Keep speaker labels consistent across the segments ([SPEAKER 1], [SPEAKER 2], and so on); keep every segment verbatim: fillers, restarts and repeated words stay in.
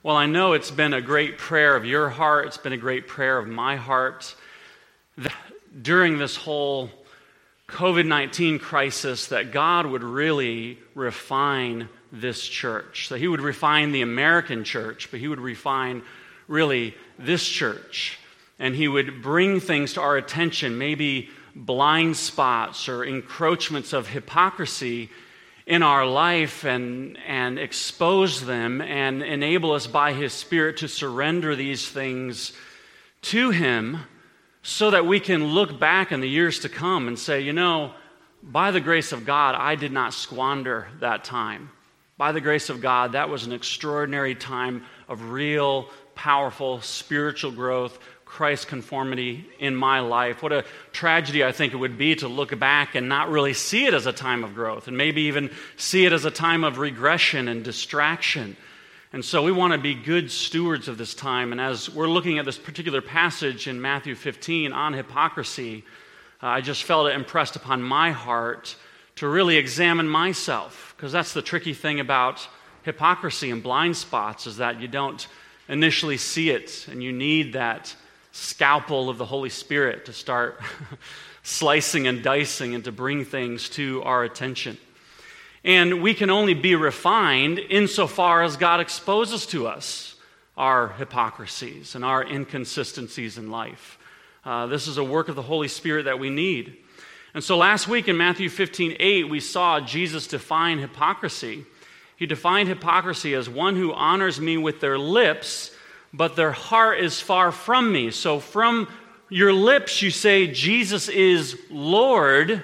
[SPEAKER 1] Well, I know it's been a great prayer of your heart. It's been a great prayer of my heart that during this whole covid nineteen crisis that God would really refine this church. That He would refine the American church, but He would refine really this church. And He would bring things to our attention, maybe blind spots or encroachments of hypocrisy in our life, and, and expose them and enable us by His Spirit to surrender these things to Him so that we can look back in the years to come and say, you know, by the grace of God, I did not squander that time. By the grace of God, that was an extraordinary time of real, powerful spiritual growth, Christ conformity in my life. What a tragedy I think it would be to look back and not really see it as a time of growth, and maybe even see it as a time of regression and distraction. And so we want to be good stewards of this time. And as we're looking at this particular passage in Matthew fifteen on hypocrisy, uh, I just felt it impressed upon my heart to really examine myself, because that's the tricky thing about hypocrisy and blind spots, is that you don't initially see it, and you need that scalpel of the Holy Spirit to start slicing and dicing and to bring things to our attention. And we can only be refined insofar as God exposes to us our hypocrisies and our inconsistencies in life. Uh, this is a work of the Holy Spirit that we need. And so last week in Matthew fifteen eight, we saw Jesus define hypocrisy. He defined hypocrisy as one who honors me with their lips, but their heart is far from me. So from your lips you say Jesus is Lord,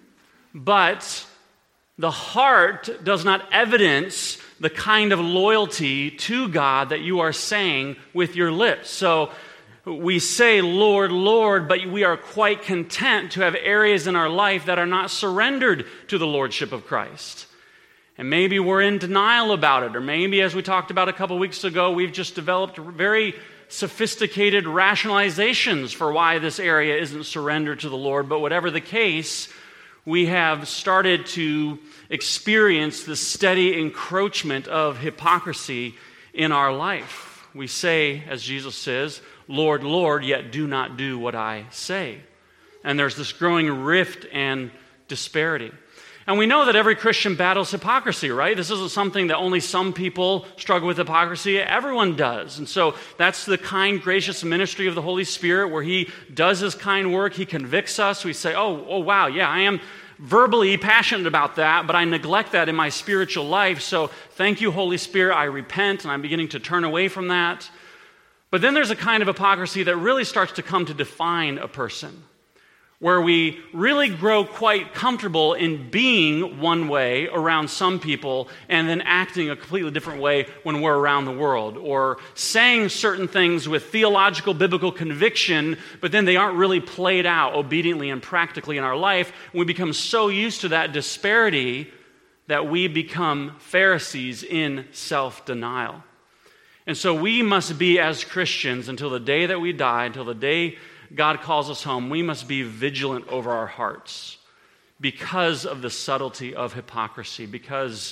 [SPEAKER 1] but the heart does not evidence the kind of loyalty to God that you are saying with your lips. So we say, Lord, Lord, but we are quite content to have areas in our life that are not surrendered to the Lordship of Christ. And maybe we're in denial about it, or maybe, as we talked about a couple weeks ago, we've just developed very sophisticated rationalizations for why this area isn't surrendered to the Lord. But whatever the case, we have started to experience the steady encroachment of hypocrisy in our life. We say, as Jesus says, Lord, Lord, yet do not do what I say. And there's this growing rift and disparity. And we know that every Christian battles hypocrisy, right? This isn't something that only some people struggle with hypocrisy. Everyone does. And so that's the kind, gracious ministry of the Holy Spirit, where He does His kind work. He convicts us. We say, oh, oh, wow, yeah, I am verbally passionate about that, but I neglect that in my spiritual life. So thank you, Holy Spirit. I repent, and I'm beginning to turn away from that. But then there's a kind of hypocrisy that really starts to come to define a person, where we really grow quite comfortable in being one way around some people and then acting a completely different way when we're around the world, or saying certain things with theological, biblical conviction, but then they aren't really played out obediently and practically in our life. We become so used to that disparity that we become Pharisees in self-denial. And so we must be, as Christians, until the day that we die, until the day God calls us home, we must be vigilant over our hearts because of the subtlety of hypocrisy. Because,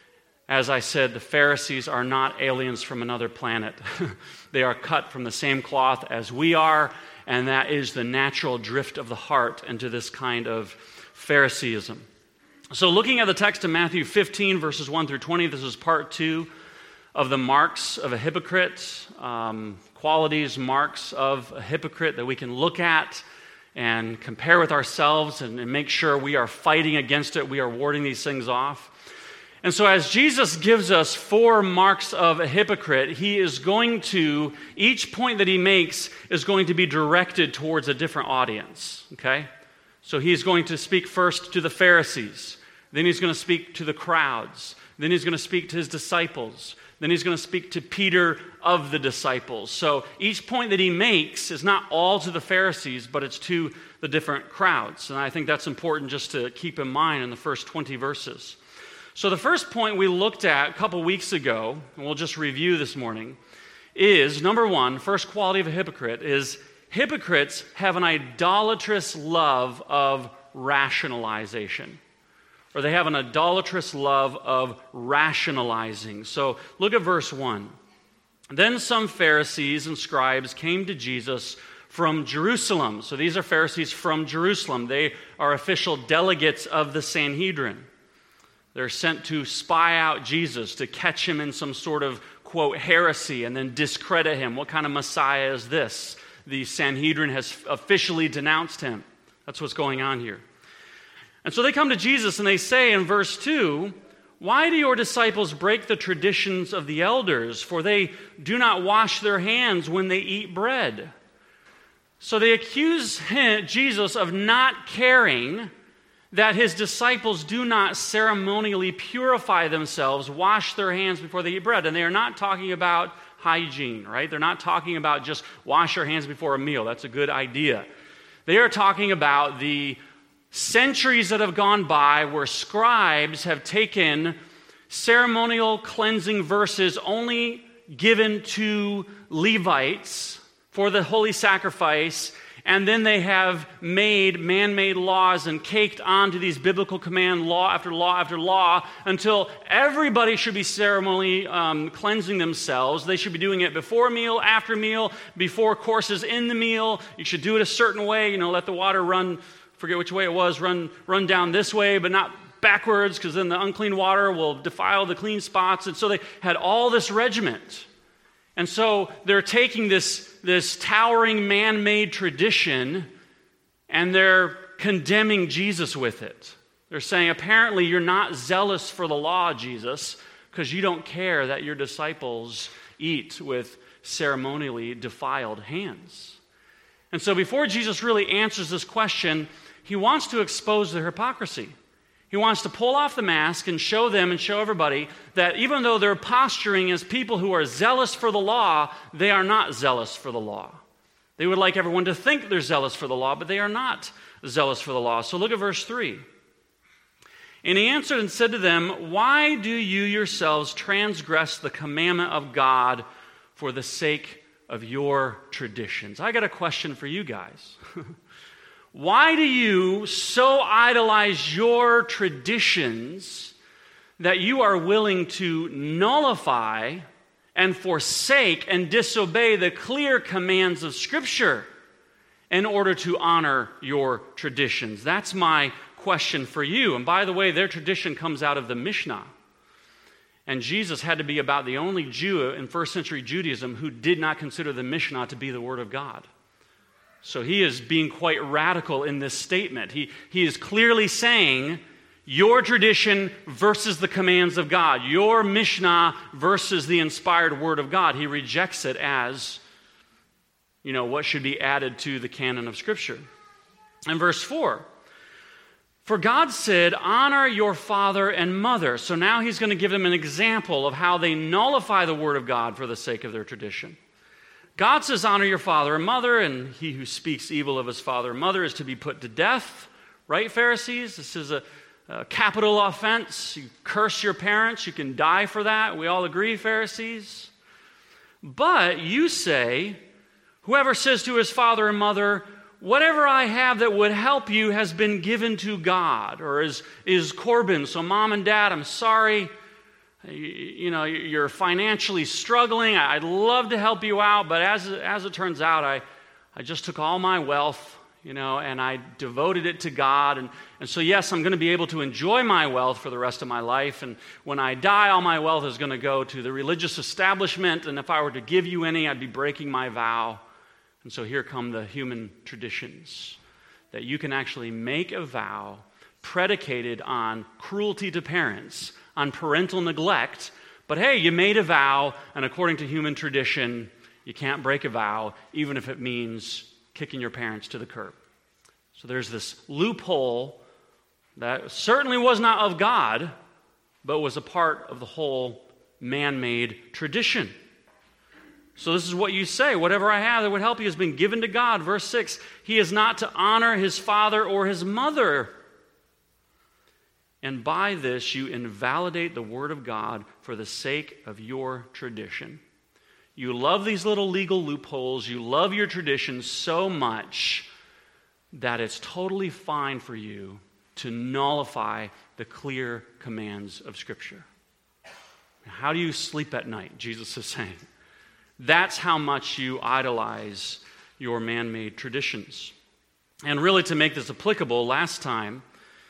[SPEAKER 1] as I said, the Pharisees are not aliens from another planet. They are cut from the same cloth as we are, and that is the natural drift of the heart into this kind of Phariseeism. So looking at the text of Matthew fifteen, verses one through twenty, this is part two of the marks of a hypocrite, um, qualities, marks of a hypocrite that we can look at and compare with ourselves and, and make sure we are fighting against it, we are warding these things off. And so as Jesus gives us four marks of a hypocrite, He is going to, each point that He makes is going to be directed towards a different audience, okay? So He's going to speak first to the Pharisees, then He's going to speak to the crowds, then He's going to speak to His disciples, then He's going to speak to Peter of the disciples. So each point that He makes is not all to the Pharisees, but it's to the different crowds. And I think that's important just to keep in mind in the first twenty verses. So the first point we looked at a couple weeks ago, and we'll just review this morning, is, number one, first quality of a hypocrite is hypocrites have an idolatrous love of rationalization. Or they have an idolatrous love of rationalizing. So look at verse one. Then some Pharisees and scribes came to Jesus from Jerusalem. So these are Pharisees from Jerusalem. They are official delegates of the Sanhedrin. They're sent to spy out Jesus, to catch him in some sort of, quote, heresy and then discredit him. What kind of Messiah is this? The Sanhedrin has officially denounced him. That's what's going on here. And so they come to Jesus and they say in verse two, "Why do your disciples break the traditions of the elders? For they do not wash their hands when they eat bread." So they accuse him, Jesus of not caring that his disciples do not ceremonially purify themselves, wash their hands before they eat bread. And they are not talking about hygiene, right? They're not talking about just wash your hands before a meal. That's a good idea. They are talking about the centuries that have gone by where scribes have taken ceremonial cleansing verses only given to Levites for the holy sacrifice, and then they have made man-made laws and caked onto these biblical command law after law after law until everybody should be ceremonially um, cleansing themselves. They should be doing it before meal, after meal, before courses in the meal. You should do it a certain way, you know, let the water run, forget which way it was, run, run down this way, but not backwards, because then the unclean water will defile the clean spots. And so they had all this regiment. And so they're taking this, this towering man-made tradition and they're condemning Jesus with it. They're saying, apparently you're not zealous for the law, Jesus, because you don't care that your disciples eat with ceremonially defiled hands. And so before Jesus really answers this question, he wants to expose their hypocrisy. He wants to pull off the mask and show them and show everybody that even though they're posturing as people who are zealous for the law, they are not zealous for the law. They would like everyone to think they're zealous for the law, but they are not zealous for the law. So look at verse three. "And he answered and said to them, 'Why do you yourselves transgress the commandment of God for the sake of your traditions?'" I got a question for you guys. Why do you so idolize your traditions that you are willing to nullify and forsake and disobey the clear commands of Scripture in order to honor your traditions? That's my question for you. And by the way, their tradition comes out of the Mishnah. And Jesus had to be about the only Jew in first century Judaism who did not consider the Mishnah to be the Word of God. So he is being quite radical in this statement. He, he is clearly saying, your tradition versus the commands of God. Your Mishnah versus the inspired Word of God. He rejects it as, you know, what should be added to the canon of Scripture. And verse four, "For God said, honor your father and mother." So now he's going to give them an example of how they nullify the Word of God for the sake of their tradition. God says, honor your father and mother, and he who speaks evil of his father and mother is to be put to death. Right, Pharisees? This is a, a capital offense. You curse your parents, you can die for that. We all agree, Pharisees? But you say, whoever says to his father and mother, whatever I have that would help you has been given to God, or is, is Corban. So mom and dad, I'm sorry. You know, you're financially struggling. I'd love to help you out, but as, as it turns out, I, I just took all my wealth, you know, and I devoted it to God. And, and so, yes, I'm going to be able to enjoy my wealth for the rest of my life. And when I die, all my wealth is going to go to the religious establishment. And if I were to give you any, I'd be breaking my vow. And so here come the human traditions, that you can actually make a vow predicated on cruelty to parents, on parental neglect, but hey, you made a vow, and according to human tradition, you can't break a vow, even if it means kicking your parents to the curb. So there's this loophole that certainly was not of God, but was a part of the whole man-made tradition. So this is what you say, whatever I have that would help you has been given to God. Verse six, he is not to honor his father or his mother. And by this you invalidate the Word of God for the sake of your tradition. You love these little legal loopholes. You love your tradition so much that it's totally fine for you to nullify the clear commands of Scripture. How do you sleep at night? Jesus is saying. That's how much you idolize your man-made traditions. And really, to make this applicable, last time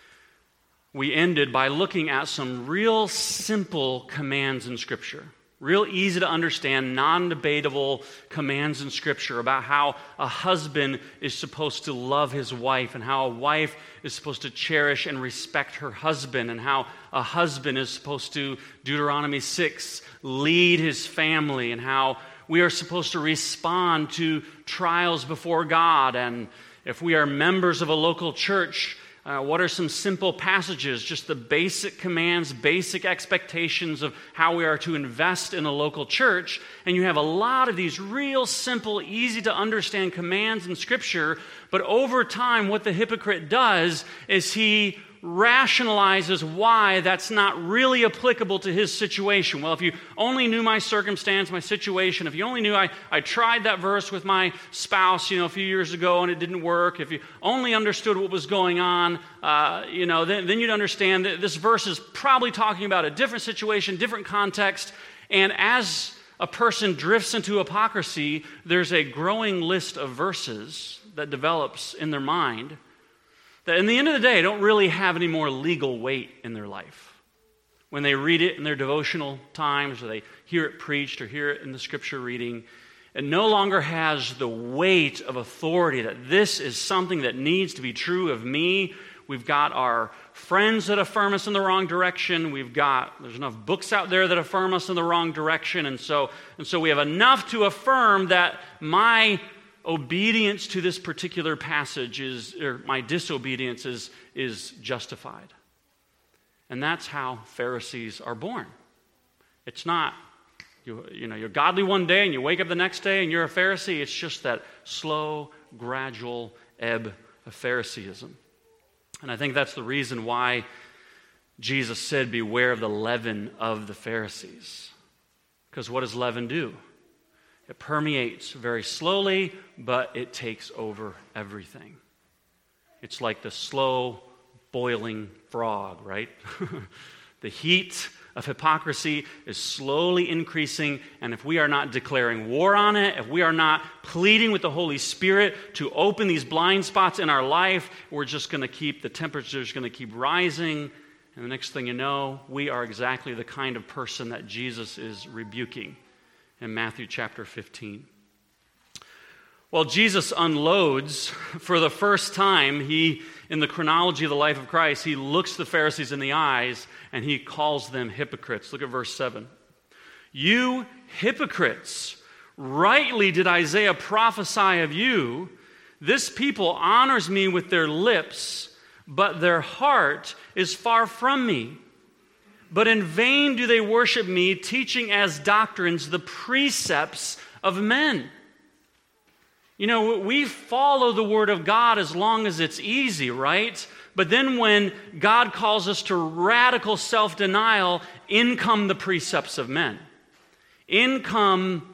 [SPEAKER 1] we ended by looking at some real simple commands in Scripture. Real easy to understand, non-debatable commands in Scripture about how a husband is supposed to love his wife and how a wife is supposed to cherish and respect her husband and how a husband is supposed to, Deuteronomy six, lead his family and how we are supposed to respond to trials before God. And if we are members of a local church, Uh, what are some simple passages, just the basic commands, basic expectations of how we are to invest in a local church? And you have a lot of these real simple, easy to understand commands in Scripture, but over time what the hypocrite does is he rationalizes why that's not really applicable to his situation. Well, if you only knew my circumstance, my situation, if you only knew I, I tried that verse with my spouse, you know, a few years ago and it didn't work, if you only understood what was going on, uh, you know, then, then you'd understand that this verse is probably talking about a different situation, different context, and as a person drifts into hypocrisy, there's a growing list of verses that develops in their mind that in the end of the day don't really have any more legal weight in their life. When they read it in their devotional times or they hear it preached or hear it in the Scripture reading, it no longer has the weight of authority that this is something that needs to be true of me. We've got our friends that affirm us in the wrong direction. We've got, there's enough books out there that affirm us in the wrong direction. And so, and so we have enough to affirm that my obedience to this particular passage is, or my disobedience is, is justified. And that's how Pharisees are born. It's not, you, you know, you're godly one day and you wake up the next day and you're a Pharisee. It's just that slow, gradual ebb of Phariseeism. And I think that's the reason why Jesus said, beware of the leaven of the Pharisees. Because what does leaven do? It permeates very slowly, but it takes over everything. It's like the slow boiling frog, right? The heat of hypocrisy is slowly increasing, and if we are not declaring war on it, if we are not pleading with the Holy Spirit to open these blind spots in our life, we're just going to keep, the temperature's going to keep rising, and the next thing you know, we are exactly the kind of person that Jesus is rebuking in Matthew chapter fifteen. Well, Jesus unloads for the first time, he, in the chronology of the life of Christ, he looks the Pharisees in the eyes and he calls them hypocrites. Look at verse seven. You hypocrites, rightly did Isaiah prophesy of you. This people honors me with their lips, but their heart is far from me. But in vain do they worship me, teaching as doctrines the precepts of men. You know, we follow the Word of God as long as it's easy, right? But then when God calls us to radical self-denial, in come the precepts of men. In come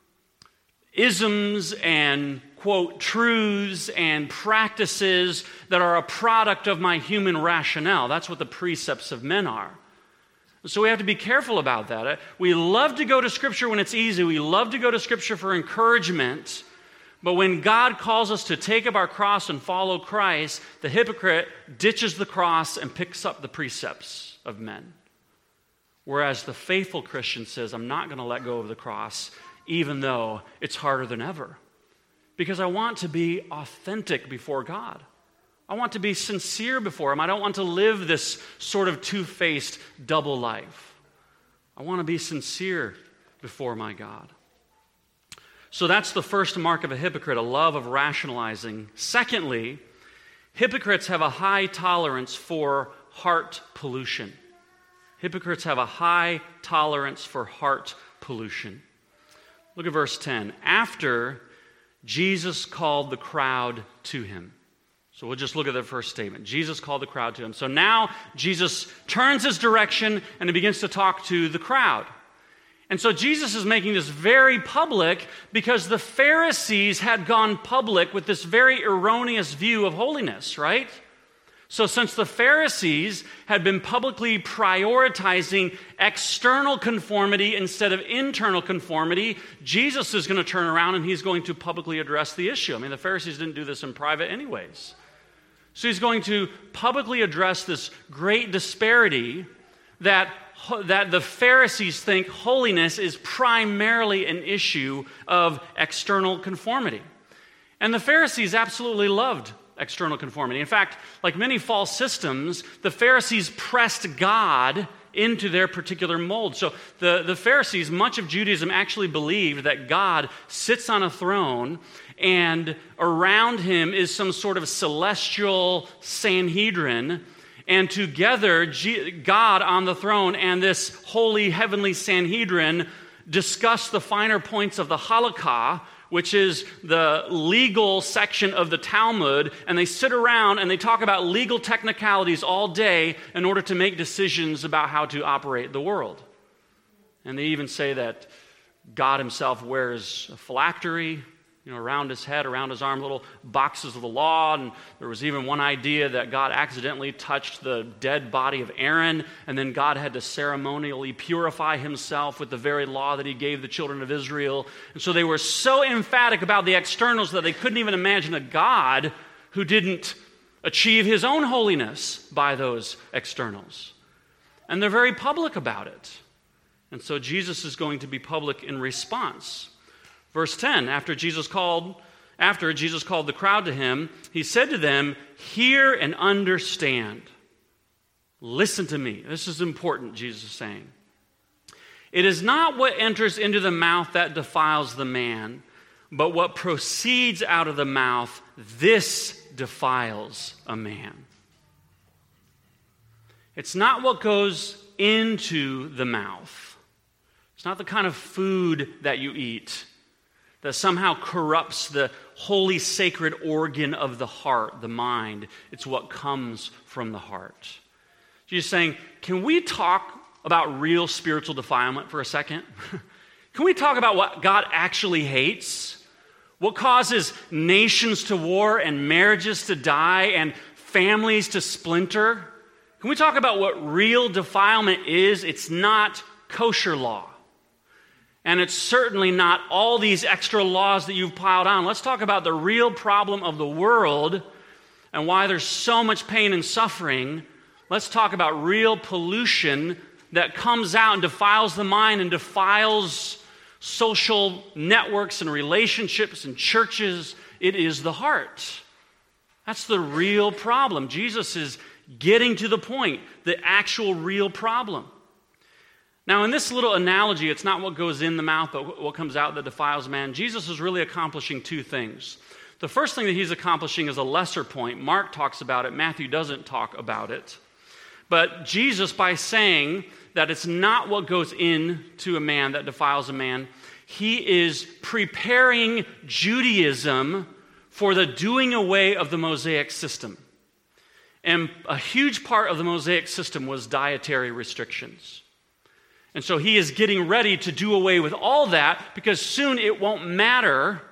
[SPEAKER 1] isms and, quote, truths and practices that are a product of my human rationale. That's what the precepts of men are. So we have to be careful about that. We love to go to Scripture when it's easy. We love to go to Scripture for encouragement. But when God calls us to take up our cross and follow Christ, the hypocrite ditches the cross and picks up the precepts of men. Whereas the faithful Christian says, I'm not going to let go of the cross, even though it's harder than ever. Because I want to be authentic before God. I want to be sincere before Him. I don't want to live this sort of two-faced double life. I want to be sincere before my God. So that's the first mark of a hypocrite, a love of rationalizing. Secondly, hypocrites have a high tolerance for heart pollution. Hypocrites have a high tolerance for heart pollution. Look at verse ten. After Jesus called the crowd to Him. So we'll just look at the first statement. Jesus called the crowd to Him. So now Jesus turns His direction and He begins to talk to the crowd. And so Jesus is making this very public because the Pharisees had gone public with this very erroneous view of holiness, right? So since the Pharisees had been publicly prioritizing external conformity instead of internal conformity, Jesus is going to turn around and he's going to publicly address the issue. I mean, the Pharisees didn't do this in private anyways. So he's going to publicly address this great disparity that, that the Pharisees think holiness is primarily an issue of external conformity. And the Pharisees absolutely loved external conformity. In fact, like many false systems, the Pharisees pressed God into their particular mold. So the, the Pharisees, much of Judaism actually believed that God sits on a throne and around him is some sort of celestial Sanhedrin, and together G- God on the throne and this holy heavenly Sanhedrin discuss the finer points of the halakha, which is the legal section of the Talmud, and they sit around and they talk about legal technicalities all day in order to make decisions about how to operate the world. And they even say that God himself wears a phylactery, you know, around his head, around his arm, little boxes of the law. And there was even one idea that God accidentally touched the dead body of Aaron, and then God had to ceremonially purify himself with the very law that he gave the children of Israel. And so they were so emphatic about the externals that they couldn't even imagine a God who didn't achieve his own holiness by those externals. And they're very public about it. And so Jesus is going to be public in response. Verse ten, after Jesus called, after Jesus called the crowd to him, he said to them, "Hear and understand. Listen to me." This is important, Jesus is saying. "It is not what enters into the mouth that defiles the man, but what proceeds out of the mouth, this defiles a man." It's not what goes into the mouth. It's not the kind of food that you eat that somehow corrupts the holy sacred organ of the heart, the mind. It's what comes from the heart. Jesus is saying, can we talk about real spiritual defilement for a second? Can we talk about what God actually hates? What causes nations to war and marriages to die and families to splinter? Can we talk about what real defilement is? It's not kosher law. And it's certainly not all these extra laws that you've piled on. Let's talk about the real problem of the world and why there's so much pain and suffering. Let's talk about real pollution that comes out and defiles the mind and defiles social networks and relationships and churches. It is the heart. That's the real problem. Jesus is getting to the point, the actual real problem. Now, in this little analogy, it's not what goes in the mouth, but what comes out that defiles man. Jesus is really accomplishing two things. The first thing that he's accomplishing is a lesser point. Mark talks about it. Matthew doesn't talk about it. But Jesus, by saying that it's not what goes into a man that defiles a man, he is preparing Judaism for the doing away of the Mosaic system. And a huge part of the Mosaic system was dietary restrictions. And so he is getting ready to do away with all that, because soon it won't matter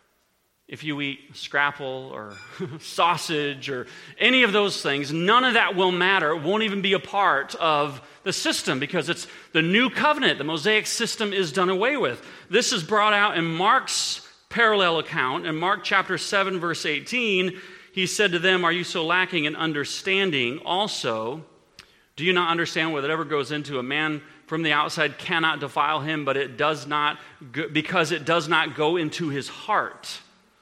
[SPEAKER 1] if you eat scrapple or sausage or any of those things. None of that will matter. It won't even be a part of the system, because it's the new covenant. The Mosaic system is done away with. This is brought out in Mark's parallel account. In Mark chapter seven, verse eighteen, he said to them, "Are you so lacking in understanding also? Do you not understand whatever goes into a man from the outside cannot defile him, but it does not, go, because it does not go into his heart."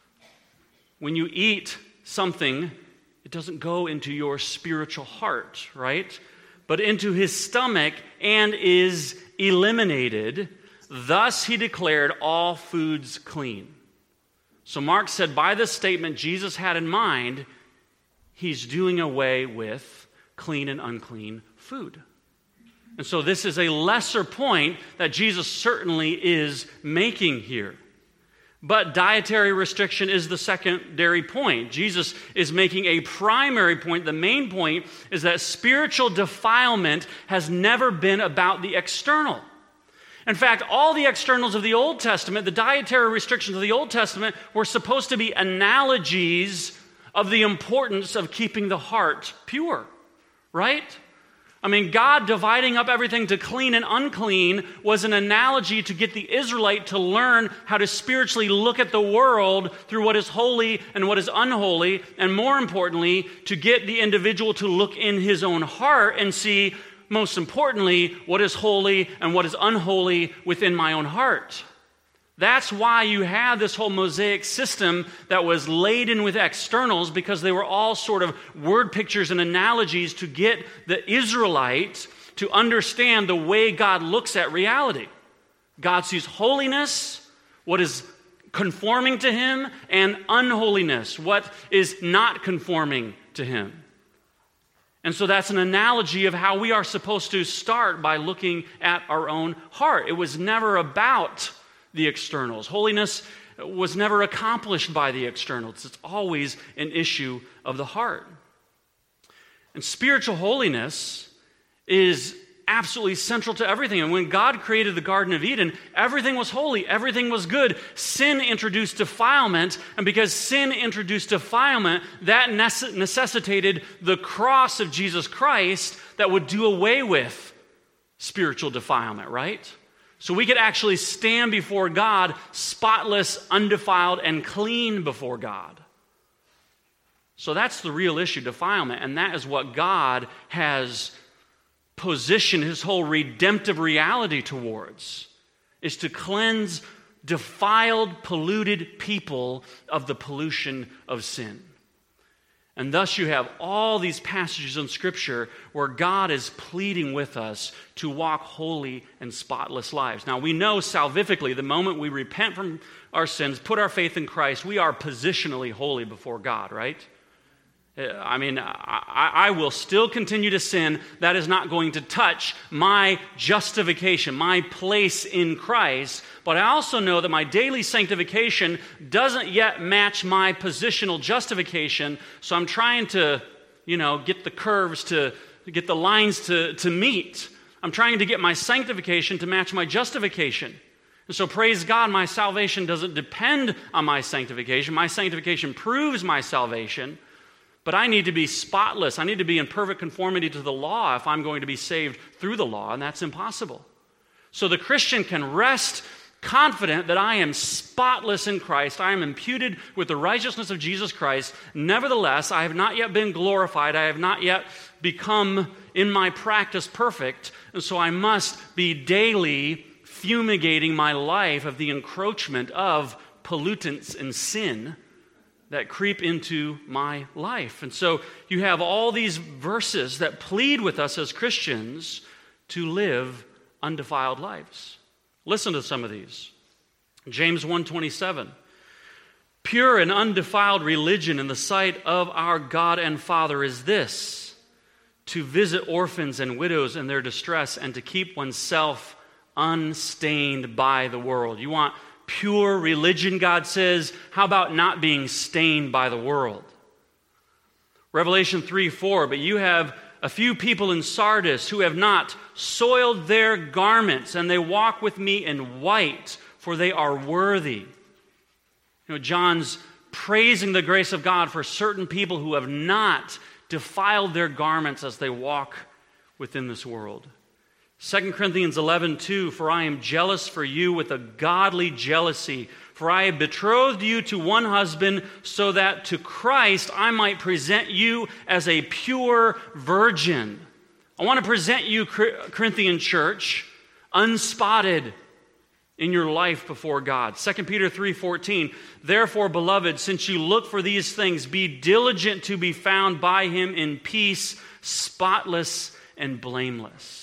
[SPEAKER 1] When you eat something, it doesn't go into your spiritual heart, right? But into his stomach and is eliminated. Thus he declared all foods clean. So Mark said by this statement Jesus had in mind, he's doing away with clean and unclean food. And so this is a lesser point that Jesus certainly is making here. But dietary restriction is the secondary point. Jesus is making a primary point. The main point is that spiritual defilement has never been about the external. In fact, all the externals of the Old Testament, the dietary restrictions of the Old Testament, were supposed to be analogies of the importance of keeping the heart pure, right? I mean, God dividing up everything to clean and unclean was an analogy to get the Israelite to learn how to spiritually look at the world through what is holy and what is unholy, and more importantly, to get the individual to look in his own heart and see, most importantly, what is holy and what is unholy within my own heart. That's why you have this whole Mosaic system that was laden with externals, because they were all sort of word pictures and analogies to get the Israelite to understand the way God looks at reality. God sees holiness, what is conforming to him, and unholiness, what is not conforming to him. And so that's an analogy of how we are supposed to start by looking at our own heart. It was never about the externals. Holiness was never accomplished by the externals. It's always an issue of the heart. And spiritual holiness is absolutely central to everything. And when God created the Garden of Eden, everything was holy, everything was good. Sin introduced defilement, and because sin introduced defilement, that necessitated the cross of Jesus Christ that would do away with spiritual defilement, right? So we could actually stand before God spotless, undefiled, and clean before God. So that's the real issue, defilement, and that is what God has positioned his whole redemptive reality towards, is to cleanse defiled, polluted people of the pollution of sin. And thus you have all these passages in Scripture where God is pleading with us to walk holy and spotless lives. Now we know salvifically, the moment we repent from our sins, put our faith in Christ, we are positionally holy before God, right? I mean, I, I will still continue to sin. That is not going to touch my justification, my place in Christ. But I also know that my daily sanctification doesn't yet match my positional justification. So I'm trying to, you know, get the curves to, get the lines to, to meet. I'm trying to get my sanctification to match my justification. And so praise God, my salvation doesn't depend on my sanctification. My sanctification proves my salvation. But I need to be spotless. I need to be in perfect conformity to the law if I'm going to be saved through the law, and that's impossible. So the Christian can rest confident that I am spotless in Christ. I am imputed with the righteousness of Jesus Christ. Nevertheless, I have not yet been glorified. I have not yet become, in my practice, perfect. And so I must be daily fumigating my life of the encroachment of pollutants and sin that creep into my life. And so you have all these verses that plead with us as Christians to live undefiled lives. Listen to some of these. James one twenty-seven. Pure and undefiled religion in the sight of our God and Father is this, to visit orphans and widows in their distress and to keep oneself unstained by the world. You want pure religion, God says, how about not being stained by the world? Revelation three four, but you have a few people in Sardis who have not soiled their garments, and they walk with me in white, for they are worthy. You know, John's praising the grace of God for certain people who have not defiled their garments as they walk within this world. Second Corinthians eleven two, for I am jealous for you with a godly jealousy, for I have betrothed you to one husband, so that to Christ I might present you as a pure virgin. I want to present you, Corinthian church, unspotted in your life before God. Second Peter three fourteen, therefore, beloved, since you look for these things, be diligent to be found by him in peace, spotless and blameless.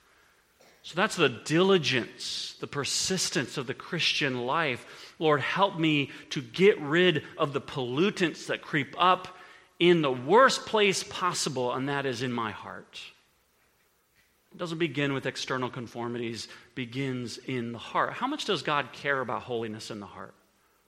[SPEAKER 1] So that's the diligence, the persistence of the Christian life. Lord, help me to get rid of the pollutants that creep up in the worst place possible, and that is in my heart. It doesn't begin with external conformities, it begins in the heart. How much does God care about holiness in the heart?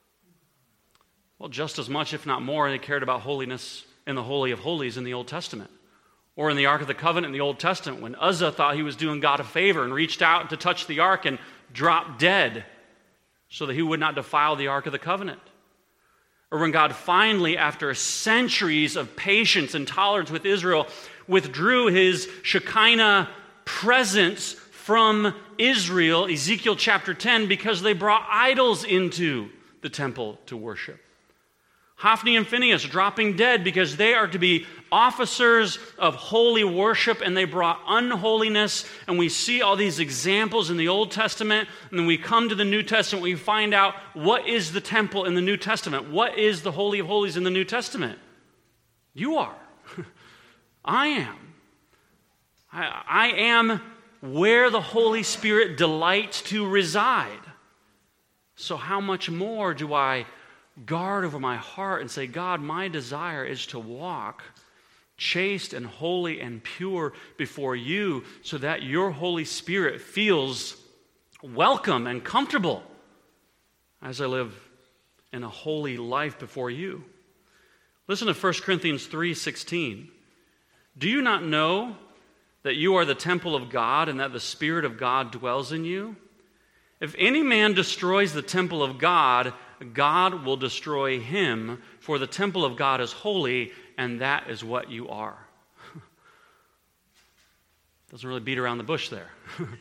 [SPEAKER 1] Well, just as much, if not more, than he cared about holiness in the Holy of Holies in the Old Testament. Or in the Ark of the Covenant in the Old Testament, when Uzzah thought he was doing God a favor and reached out to touch the Ark and dropped dead so that he would not defile the Ark of the Covenant. Or when God finally, after centuries of patience and tolerance with Israel, withdrew his Shekinah presence from Israel, Ezekiel chapter ten, because they brought idols into the temple to worship. Hophni and Phinehas dropping dead because they are to be officers of holy worship, and they brought unholiness. And we see all these examples in the Old Testament, and then we come to the New Testament, we find out what is the temple in the New Testament. What is the Holy of Holies in the New Testament? You are. I am. I, I am where the Holy Spirit delights to reside. So how much more do I guard over my heart and say, God, my desire is to walk chaste and holy and pure before you, so that your Holy Spirit feels welcome and comfortable as I live in a holy life before you. Listen to First Corinthians three sixteen. Do you not know that you are the temple of God and that the Spirit of God dwells in you? If any man destroys the temple of God, God will destroy him, for the temple of God is holy, and that is what you are. Doesn't really beat around the bush there.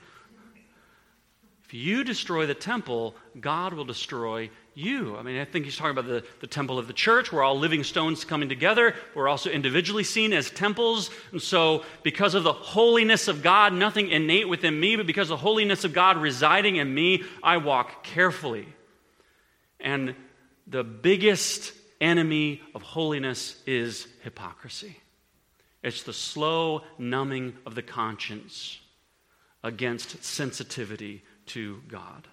[SPEAKER 1] If you destroy the temple, God will destroy you. I mean, I think he's talking about the, the temple of the church. We're all living stones coming together. We're also individually seen as temples. And so because of the holiness of God, nothing innate within me, but because of the holiness of God residing in me, I walk carefully. And the biggest enemy of holiness is hypocrisy. It's the slow numbing of the conscience against sensitivity to God.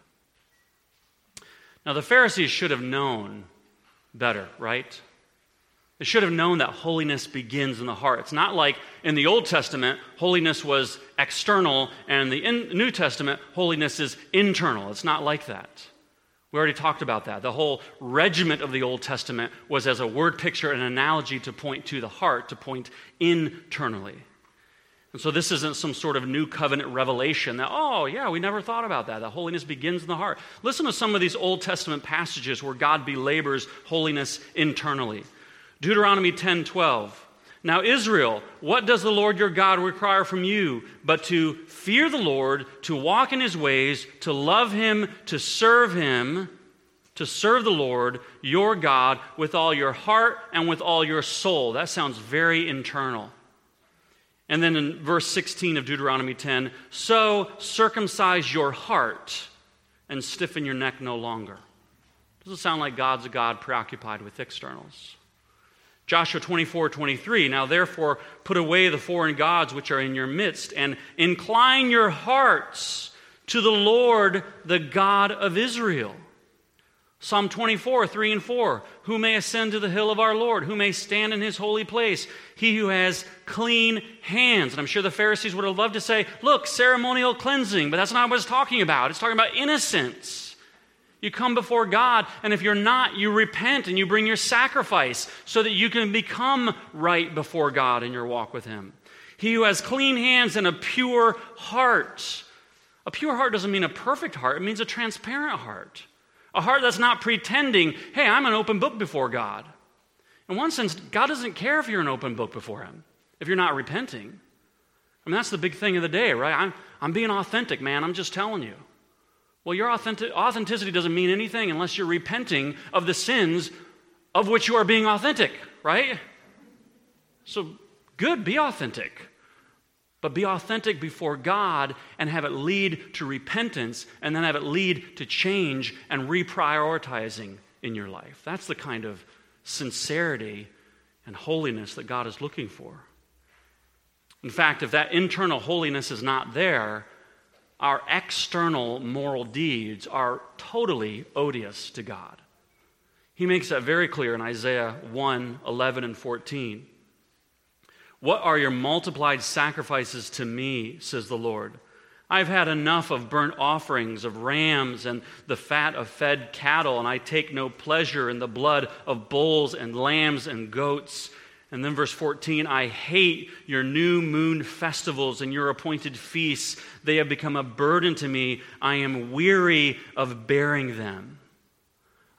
[SPEAKER 1] Now, the Pharisees should have known better, right? They should have known that holiness begins in the heart. It's not like in the Old Testament, holiness was external, and in the New Testament, holiness is internal. It's not like that. We already talked about that. The whole regiment of the Old Testament was as a word picture, an analogy to point to the heart, to point internally. And so this isn't some sort of new covenant revelation that, oh, yeah, we never thought about that. That holiness begins in the heart. Listen to some of these Old Testament passages where God belabors holiness internally. Deuteronomy ten twelve. Now, Israel, what does the Lord your God require from you but to fear the Lord, to walk in his ways, to love him, to serve him, to serve the Lord your God with all your heart and with all your soul? That sounds very internal. And then in verse sixteen of Deuteronomy ten, so circumcise your heart and stiffen your neck no longer. Doesn't sound like God's a God preoccupied with externals. Joshua twenty-four twenty-three, now therefore put away the foreign gods which are in your midst, and incline your hearts to the Lord, the God of Israel. Psalm twenty-four, three and four, who may ascend to the hill of our Lord, who may stand in his holy place? He who has clean hands. And I'm sure the Pharisees would have loved to say, look, ceremonial cleansing, but that's not what it's talking about. It's talking about innocence. You come before God, and if you're not, you repent and you bring your sacrifice so that you can become right before God in your walk with him. He who has clean hands and a pure heart. A pure heart doesn't mean a perfect heart. It means a transparent heart. A heart that's not pretending, hey, I'm an open book before God. In one sense, God doesn't care if you're an open book before him, if you're not repenting. I mean, that's the big thing of the day, right? I'm, I'm being authentic, man. I'm just telling you. Well, your authentic, authenticity doesn't mean anything unless you're repenting of the sins of which you are being authentic, right? So, good, be authentic. But be authentic before God and have it lead to repentance, and then have it lead to change and reprioritizing in your life. That's the kind of sincerity and holiness that God is looking for. In fact, if that internal holiness is not there, our external moral deeds are totally odious to God. He makes that very clear in Isaiah one, eleven, and fourteen. What are your multiplied sacrifices to me, says the Lord? I've had enough of burnt offerings of rams and the fat of fed cattle, and I take no pleasure in the blood of bulls and lambs and goats. And then verse fourteen, I hate your new moon festivals and your appointed feasts. They have become a burden to me. I am weary of bearing them.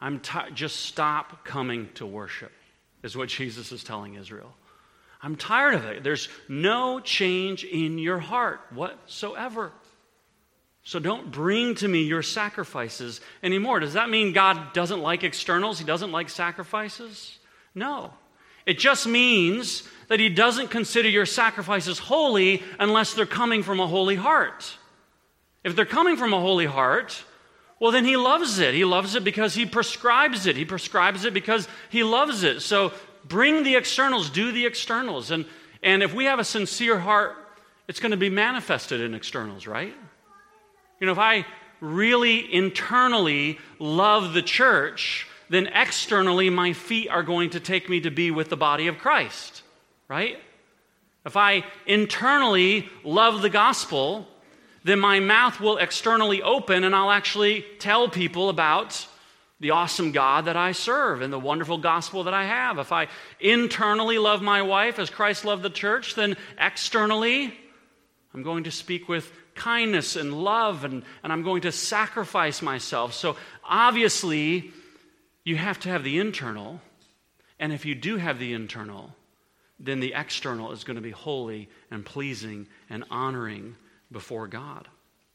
[SPEAKER 1] I'm t- just stop coming to worship, is what Jesus is telling Israel. I'm tired of it. There's no change in your heart whatsoever. So don't bring to me your sacrifices anymore. Does that mean God doesn't like externals? He doesn't like sacrifices? No. It just means that he doesn't consider your sacrifices holy unless they're coming from a holy heart. If they're coming from a holy heart, well, then he loves it. He loves it because he prescribes it. He prescribes it because he loves it. So bring the externals, do the externals. And, and if we have a sincere heart, it's going to be manifested in externals, right? You know, if I really internally love the church, then externally my feet are going to take me to be with the body of Christ, right? If I internally love the gospel, then my mouth will externally open and I'll actually tell people about the awesome God that I serve and the wonderful gospel that I have. If I internally love my wife as Christ loved the church, then externally I'm going to speak with kindness and love, and, and I'm going to sacrifice myself. So obviously, you have to have the internal, and if you do have the internal, then the external is going to be holy and pleasing and honoring before God.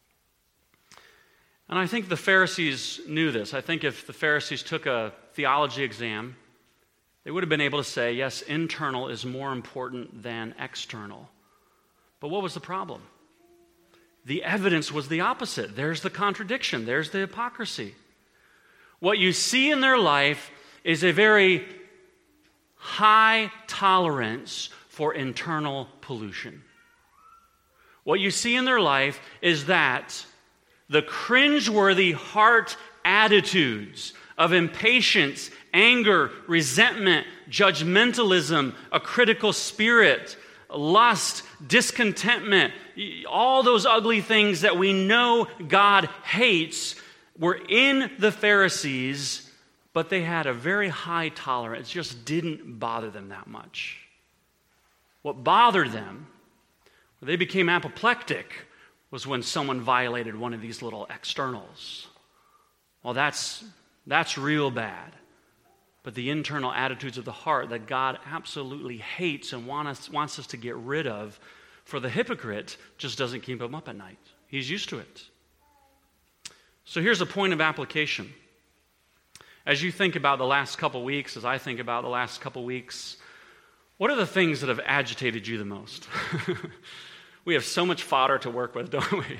[SPEAKER 1] And I think the Pharisees knew this. I think if the Pharisees took a theology exam, they would have been able to say, yes, internal is more important than external. But what was the problem? The evidence was the opposite. There's the contradiction. There's the hypocrisy. What you see in their life is a very high tolerance for internal pollution. What you see in their life is that the cringeworthy heart attitudes of impatience, anger, resentment, judgmentalism, a critical spirit, lust, discontentment, all those ugly things that we know God hates were in the Pharisees, but they had a very high tolerance. It just didn't bother them that much. What bothered them, when they became apoplectic, was when someone violated one of these little externals. Well, that's, that's real bad. But the internal attitudes of the heart that God absolutely hates and want us, wants us to get rid of, for the hypocrite, just doesn't keep him up at night. He's used to it. So here's a point of application. As you think about the last couple weeks, as I think about the last couple weeks, what are the things that have agitated you the most? We have so much fodder to work with, don't we?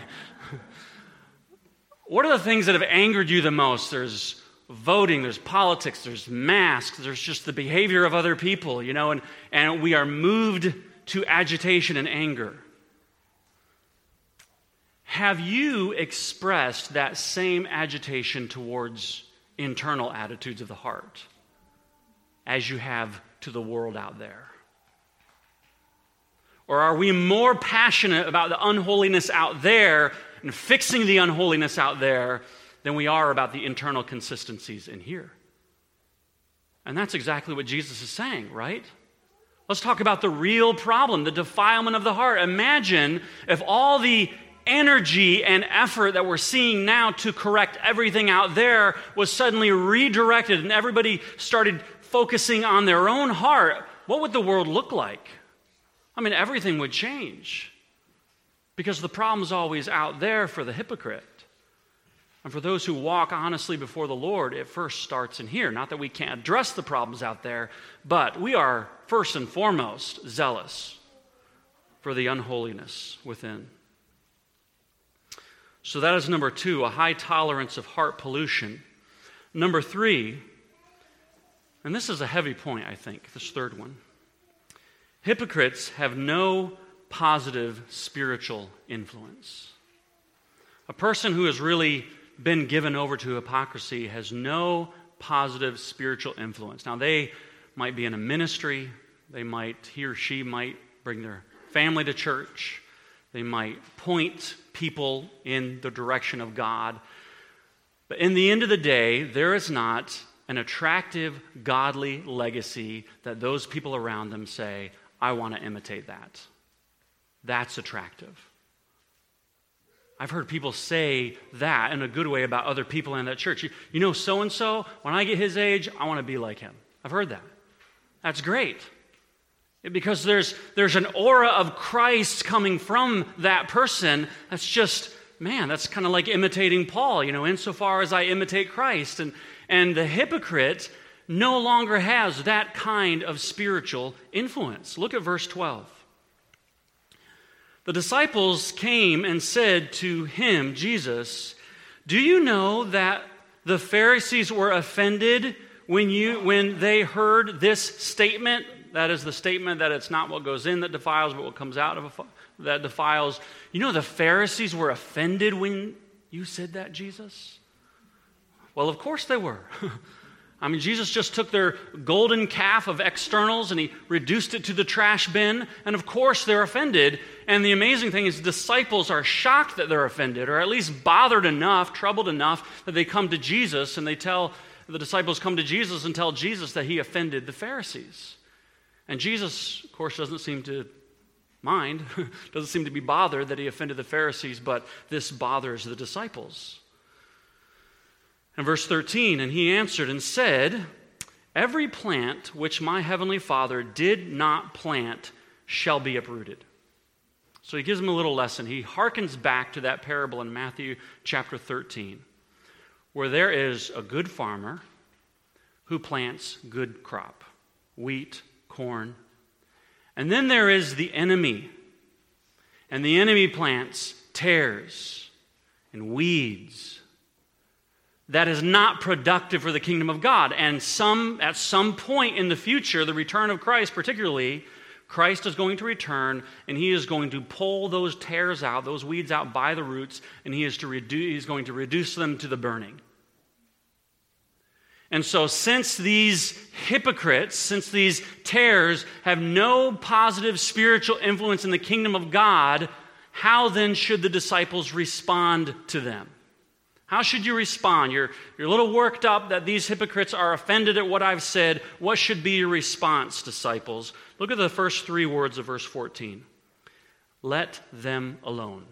[SPEAKER 1] What are the things that have angered you the most? There's voting, there's politics, there's masks, there's just the behavior of other people, you know, and, and we are moved to agitation and anger. Have you expressed that same agitation towards internal attitudes of the heart as you have to the world out there? Or are we more passionate about the unholiness out there and fixing the unholiness out there than we are about the internal consistencies in here? And that's exactly what Jesus is saying, right? Let's talk about the real problem, the defilement of the heart. Imagine if all the energy and effort that we're seeing now to correct everything out there was suddenly redirected and everybody started focusing on their own heart. What would the world look like? I mean, everything would change, because the problem's always out there for the hypocrite. And for those who walk honestly before the Lord, it first starts in here. Not that we can't address the problems out there, but we are first and foremost zealous for the unholiness within. So that is number two, a high tolerance of heart pollution. Number three, and this is a heavy point, I think, this third one. Hypocrites have no positive spiritual influence. A person who has really been given over to hypocrisy has no positive spiritual influence. Now, they might be in a ministry. They might, he or she might bring their family to church. They might point people in the direction of God. But in the end of the day, there is not an attractive, godly legacy that those people around them say, I want to imitate that. That's attractive. I've heard people say that in a good way about other people in that church. You, you know so-and-so, when I get his age, I want to be like him. I've heard that. That's great. Because there's, there's an aura of Christ coming from that person that's just, man, that's kind of like imitating Paul, you know, insofar as I imitate Christ. And, and the hypocrite no longer has that kind of spiritual influence. Look at verse twelve. The disciples came and said to him, Jesus, do you know that the Pharisees were offended when you when they heard this statement? That is the statement that it's not what goes in that defiles, but what comes out of a, that defiles. You know the Pharisees were offended when you said that, Jesus? Well, of course they were. I mean, Jesus just took their golden calf of externals and he reduced it to the trash bin. And of course they're offended. And the amazing thing is disciples are shocked that they're offended, or at least bothered enough, troubled enough, that they come to Jesus and they tell, the disciples come to Jesus and tell Jesus that he offended the Pharisees. And Jesus, of course, doesn't seem to mind, doesn't seem to be bothered that he offended the Pharisees, but this bothers the disciples. In verse thirteen, and he answered and said, every plant which my heavenly Father did not plant shall be uprooted. So he gives them a little lesson. He hearkens back to that parable in Matthew chapter thirteen, where there is a good farmer who plants good crop, wheat, corn. And then there is the enemy. And the enemy plants tares and weeds that is not productive for the kingdom of God. And some at some point in the future, the return of Christ particularly, Christ is going to return and he is going to pull those tares out, those weeds out by the roots, and he is to reduce, he's going to reduce them to the burning. And so since these hypocrites, since these tares have no positive spiritual influence in the kingdom of God, how then should the disciples respond to them? How should you respond? You're, you're a little worked up that these hypocrites are offended at what I've said. What should be your response, disciples? Look at the first three words of verse fourteen. Let them alone.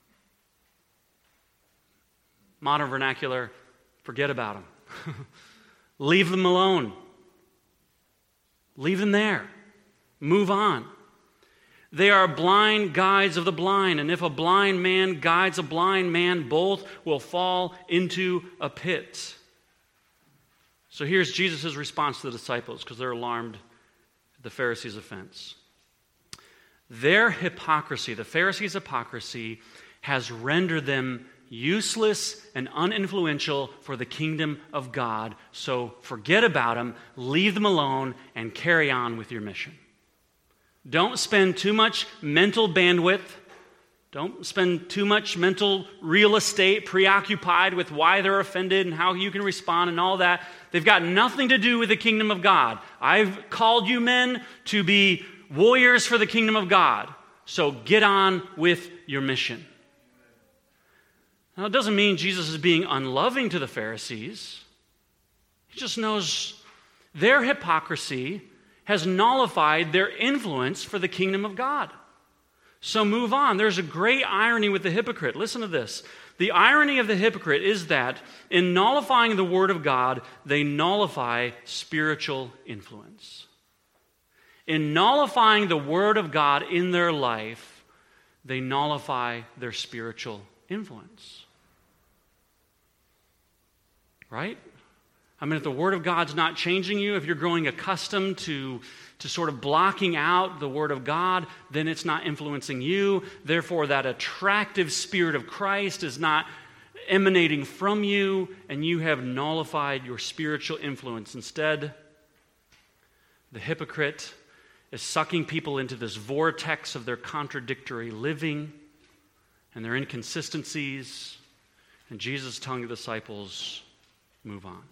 [SPEAKER 1] Modern vernacular, forget about them. Leave them alone. Leave them there. Move on. They are blind guides of the blind, and if a blind man guides a blind man, both will fall into a pit. So here's Jesus' response to the disciples, because they're alarmed at the Pharisees' offense. Their hypocrisy, the Pharisees' hypocrisy, has rendered them useless and uninfluential for the kingdom of God. So forget about them, leave them alone, and carry on with your mission. Don't spend too much mental bandwidth. Don't spend too much mental real estate preoccupied with why they're offended and how you can respond and all that. They've got nothing to do with the kingdom of God. I've called you men to be warriors for the kingdom of God. So get on with your mission. Now, it doesn't mean Jesus is being unloving to the Pharisees. He just knows their hypocrisy has nullified their influence for the kingdom of God. So move on. There's a great irony with the hypocrite. Listen to this. The irony of the hypocrite is that in nullifying the word of God, they nullify spiritual influence. In nullifying the word of God in their life, they nullify their spiritual influence. Right? I mean, if the Word of God's not changing you, if you're growing accustomed to, to sort of blocking out the Word of God, then it's not influencing you. Therefore, that attractive Spirit of Christ is not emanating from you, and you have nullified your spiritual influence. Instead, the hypocrite is sucking people into this vortex of their contradictory living and their inconsistencies. And Jesus is telling the disciples, move on.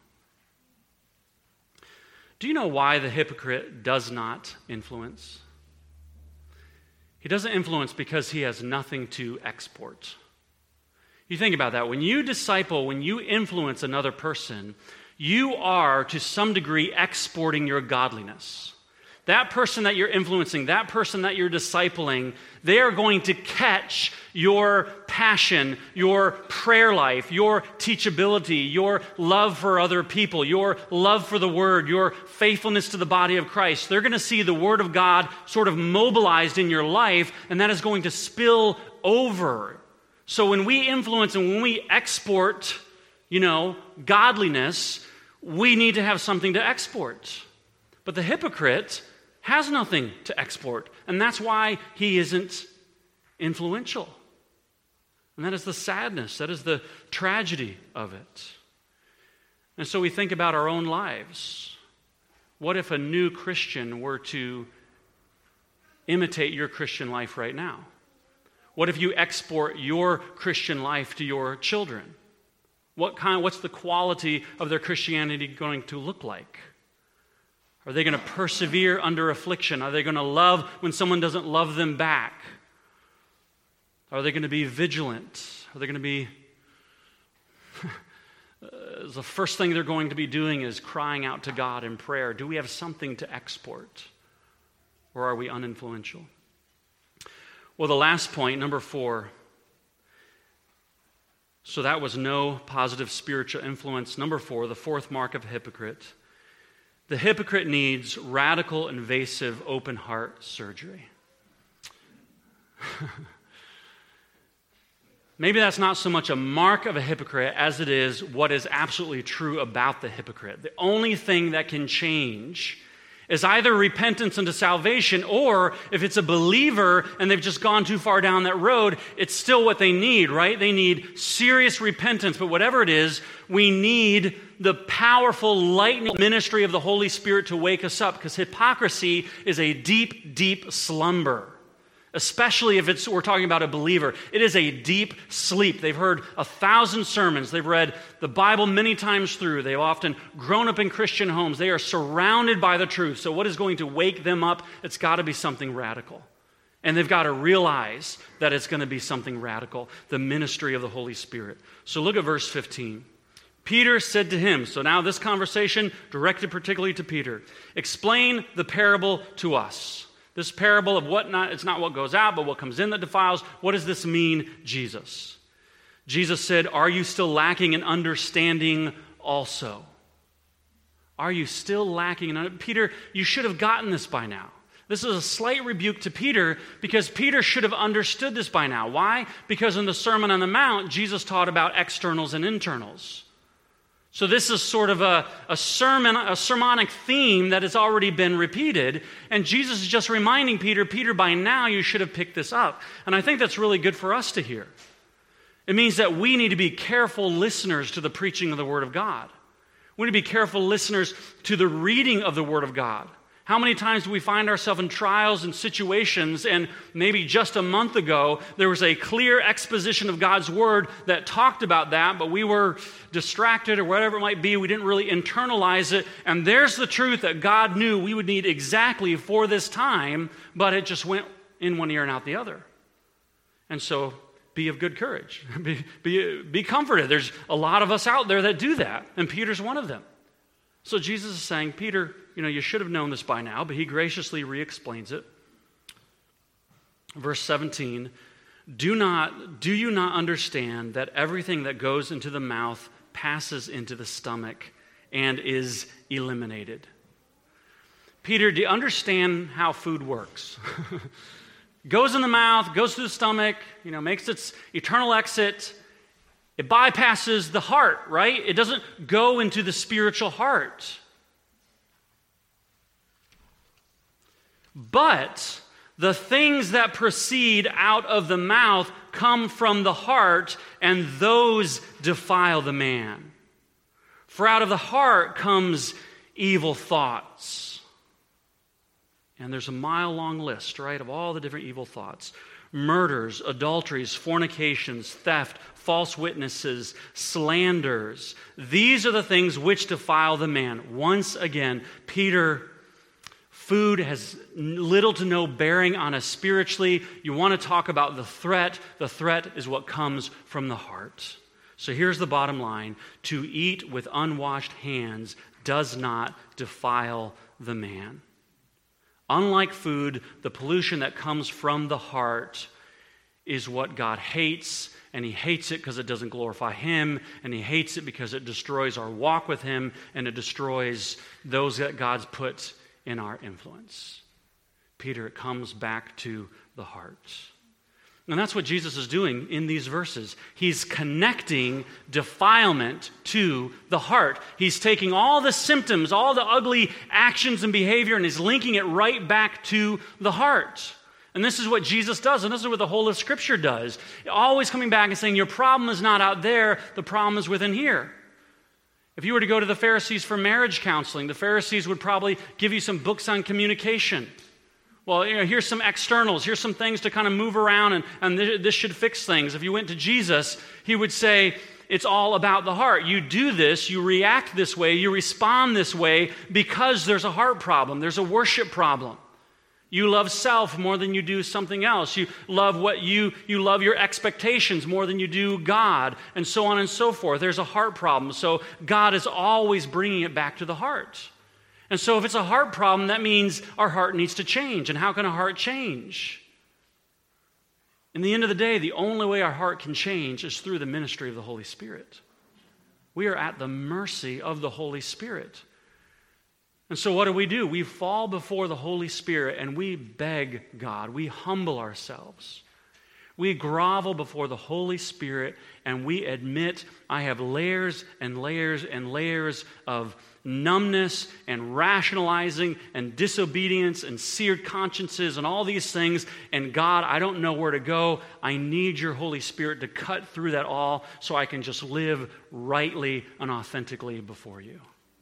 [SPEAKER 1] Do you know why the hypocrite does not influence? He doesn't influence because he has nothing to export. You think about that. When you disciple, when you influence another person, you are to some degree exporting your godliness. that person that you're influencing, that person that you're discipling, they are going to catch your passion, your prayer life, your teachability, your love for other people, your love for the Word, your faithfulness to the body of Christ. They're going to see the Word of God sort of mobilized in your life, and that is going to spill over. So when we influence and when we export, you know, godliness, we need to have something to export. But the hypocrite has nothing to export, and that's why he isn't influential. And that is the sadness, that is the tragedy of it. And so we think about our own lives. What if a new Christian were to imitate your Christian life right now? What if you export your Christian life to your children? What kind, what's the quality of their Christianity going to look like? Are they going to persevere under affliction? Are they going to love when someone doesn't love them back? Are they going to be vigilant? Are they going to be... the first thing they're going to be doing is crying out to God in prayer. Do we have something to export? Or are we uninfluential? Well, the last point, number four. So that was no positive spiritual influence. Number four, the fourth mark of a hypocrite. The hypocrite needs radical, invasive, open heart surgery. Maybe that's not so much a mark of a hypocrite as it is what is absolutely true about the hypocrite. The only thing that can change is either repentance unto salvation, or if it's a believer and they've just gone too far down that road, it's still what they need, right? They need serious repentance. But whatever it is, we need the powerful lightning ministry of the Holy Spirit to wake us up, because hypocrisy is a deep, deep slumber. Especially if it's we're talking about a believer. It is a deep sleep. They've heard a thousand sermons. They've read the Bible many times through. They've often grown up in Christian homes. They are surrounded by the truth. So what is going to wake them up? It's got to be something radical. And they've got to realize that it's going to be something radical, the ministry of the Holy Spirit. So look at verse fifteen. Peter said to him, so now this conversation directed particularly to Peter, explain the parable to us. This parable of what not, it's not what goes out, but what comes in that defiles. What does this mean, Jesus? Jesus said, are you still lacking in understanding also? Are you still lacking in Peter, you should have gotten this by now. This is a slight rebuke to Peter because Peter should have understood this by now. Why? Because in the Sermon on the Mount, Jesus taught about externals and internals. So this is sort of a, a sermon, a sermonic theme that has already been repeated, and Jesus is just reminding Peter, Peter, by now you should have picked this up. And I think that's really good for us to hear. It means that we need to be careful listeners to the preaching of the Word of God. We need to be careful listeners to the reading of the Word of God. How many times do we find ourselves in trials and situations, and maybe just a month ago, there was a clear exposition of God's Word that talked about that, but we were distracted or whatever it might be. We didn't really internalize it, and there's the truth that God knew we would need exactly for this time, but it just went in one ear and out the other. And so, be of good courage. be, be, be comforted. There's a lot of us out there that do that, and Peter's one of them. So Jesus is saying, Peter, you know, you should have known this by now, but he graciously re-explains it. Verse seventeen, do not, do you not understand that everything that goes into the mouth passes into the stomach and is eliminated? Peter, do you understand how food works? Goes in the mouth, goes through the stomach, you know, makes its eternal exit. It bypasses the heart, right? It doesn't go into the spiritual heart. But the things that proceed out of the mouth come from the heart, and those defile the man. For out of the heart comes evil thoughts. And there's a mile-long list, right, of all the different evil thoughts. Murders, adulteries, fornications, theft, false witnesses, slanders. These are the things which defile the man. Once again, Peter, food has little to no bearing on us spiritually. You want to talk about the threat. The threat is what comes from the heart. So here's the bottom line. To eat with unwashed hands does not defile the man. Unlike food, the pollution that comes from the heart is what God hates, and he hates it because it doesn't glorify him, and he hates it because it destroys our walk with him, and it destroys those that God's put in our influence. Peter, it comes back to the heart. And that's what Jesus is doing in these verses. He's connecting defilement to the heart. He's taking all the symptoms, all the ugly actions and behavior, and he's linking it right back to the heart. And this is what Jesus does, and this is what the whole of Scripture does. Always coming back and saying, your problem is not out there, the problem is within here. If you were to go to the Pharisees for marriage counseling, the Pharisees would probably give you some books on communication. Well, you know, here's some externals. Here's some things to kind of move around, and, and th- this should fix things. If you went to Jesus, he would say, it's all about the heart. You do this, you react this way, you respond this way because there's a heart problem. There's a worship problem. You love self more than you do something else. You love what you, you love your expectations more than you do God, and so on and so forth. There's a heart problem. So God is always bringing it back to the heart. And so if it's a heart problem, that means our heart needs to change. And how can a heart change? In the end of the day, the only way our heart can change is through the ministry of the Holy Spirit. We are at the mercy of the Holy Spirit. And so what do we do? We fall before the Holy Spirit and we beg God. We humble ourselves. We grovel before the Holy Spirit and we admit, I have layers and layers and layers of numbness and rationalizing and disobedience and seared consciences and all these things. And God, I don't know where to go. I need your Holy Spirit to cut through that all so I can just live rightly and authentically before you.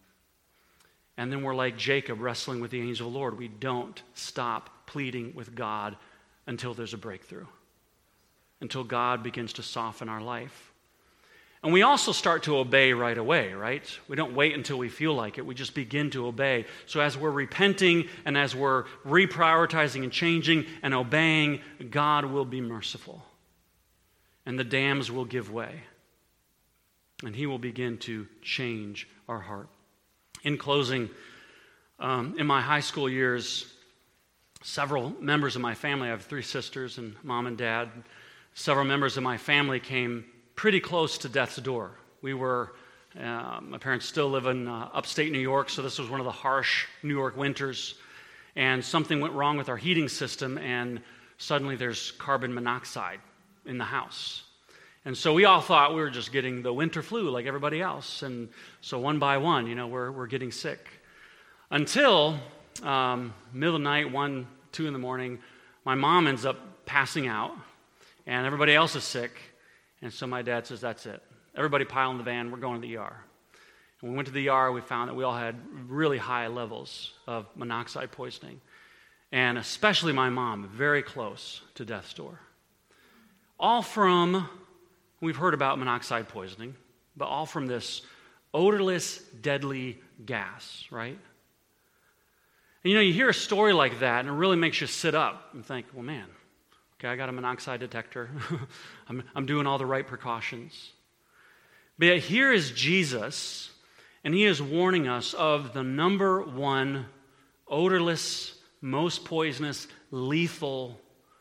[SPEAKER 1] And then we're like Jacob wrestling with the angel of the Lord. We don't stop pleading with God until there's a breakthrough, until God begins to soften our life. And we also start to obey right away, right? We don't wait until we feel like it. We just begin to obey. So as we're repenting and as we're reprioritizing and changing and obeying, God will be merciful. And the dams will give way. And he will begin to change our heart. In closing, um, in my high school years, several members of my family, I have three sisters and mom and dad, several members of my family came pretty close to death's door. We were, uh, my parents still live in uh, upstate New York, so this was one of the harsh New York winters, and something went wrong with our heating system, and suddenly there's carbon monoxide in the house. And so we all thought we were just getting the winter flu like everybody else, and so one by one, you know, we're, we're getting sick. Until um, middle of the night, one, two in the morning, my mom ends up passing out, and everybody else is sick. And so my dad says, that's it. Everybody pile in the van, we're going to the E R. And we went to the E R, we found that we all had really high levels of monoxide poisoning. And especially my mom, very close to death's door. All from, we've heard about monoxide poisoning, but all from this odorless, deadly gas, right? And you know, you hear a story like that, and it really makes you sit up and think, well, man, okay, I got a monoxide detector. I'm, I'm doing all the right precautions. But yet here is Jesus, and he is warning us of the number one odorless, most poisonous, lethal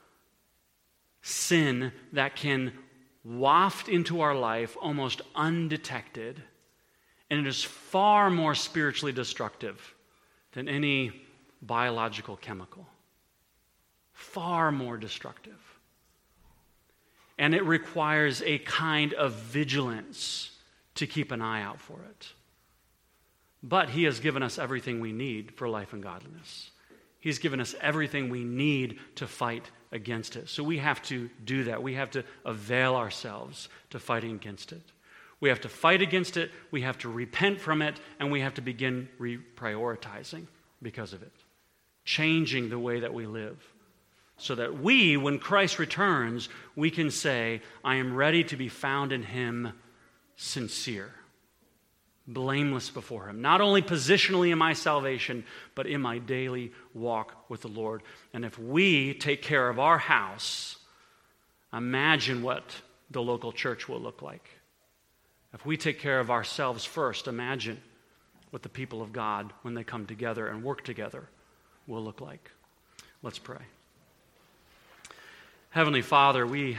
[SPEAKER 1] sin that can waft into our life almost undetected. And it is far more spiritually destructive than any biological chemical. Far more destructive. And it requires a kind of vigilance to keep an eye out for it. But he has given us everything we need for life and godliness. He's given us everything we need to fight against it. So we have to do that. We have to avail ourselves to fighting against it. We have to fight against it, we have to repent from it, and we have to begin reprioritizing because of it. Changing the way that we live. So that we, when Christ returns, we can say, I am ready to be found in him sincere, blameless before him. Not only positionally in my salvation, but in my daily walk with the Lord. And if we take care of our house, imagine what the local church will look like. If we take care of ourselves first, imagine what the people of God, when they come together and work together, will look like. Let's pray. Heavenly Father, we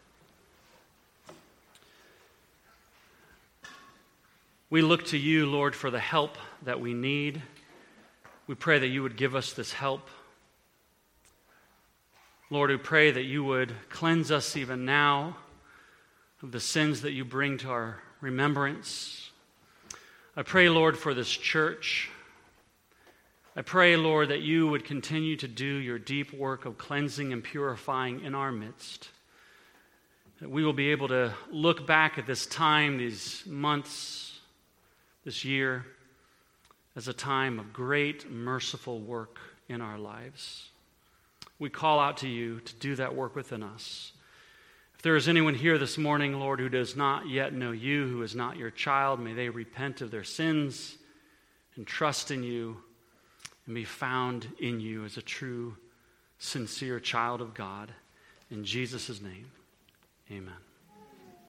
[SPEAKER 1] we look to you, Lord, for the help that we need. We pray that you would give us this help. Lord, we pray that you would cleanse us even now of the sins that you bring to our remembrance. I pray, Lord, for this church. I pray, Lord, that you would continue to do your deep work of cleansing and purifying in our midst. That we will be able to look back at this time, these months, this year, as a time of great, merciful work in our lives. We call out to you to do that work within us. If there is anyone here this morning, Lord, who does not yet know you, who is not your child, may they repent of their sins and trust in you and be found in you as a true, sincere child of God. In Jesus' name, amen.